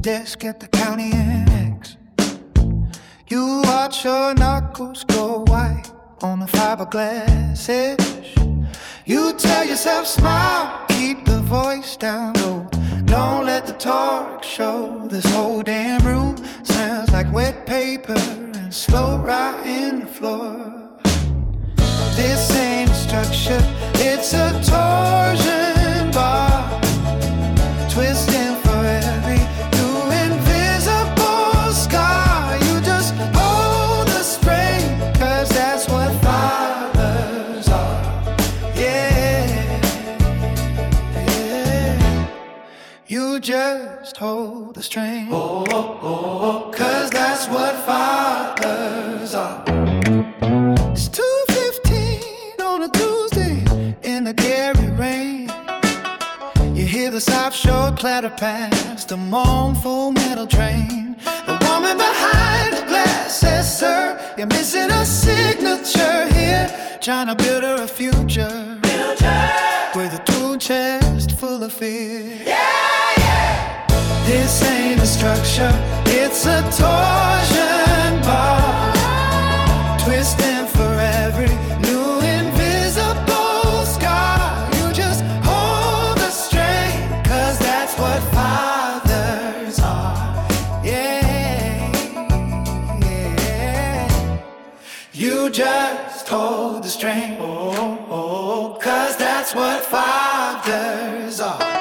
desk at the county X. You watch your knuckles go white on the fiberglass edge. You tell yourself, smile, keep the voice down low. Don't let the talk show. This whole damn room smells like wet paper and slow rotting the floor. This ain't a structure, it's a torsion bar, twisting for every new invisible scar. You just hold the spring, 'cause that's what fathers are. Yeah, yeah. You just hold the string. Oh, oh, oh, 'cause that's what fathers are. It's 2:15 on a Tuesday in the Gary rain. You hear the South Shore clatter past the mournful metal train. The woman behind the glass says, "Sir, you're missing a signature here. Trying to build her a future with a tool chest full of fear." Yeah, yeah. This ain't a structure, it's a torsion bar, twisting for every new invisible scar. You just hold the string, 'cause that's what fathers are. Yeah, yeah. You just hold the string, oh, oh, 'cause that's what fathers are.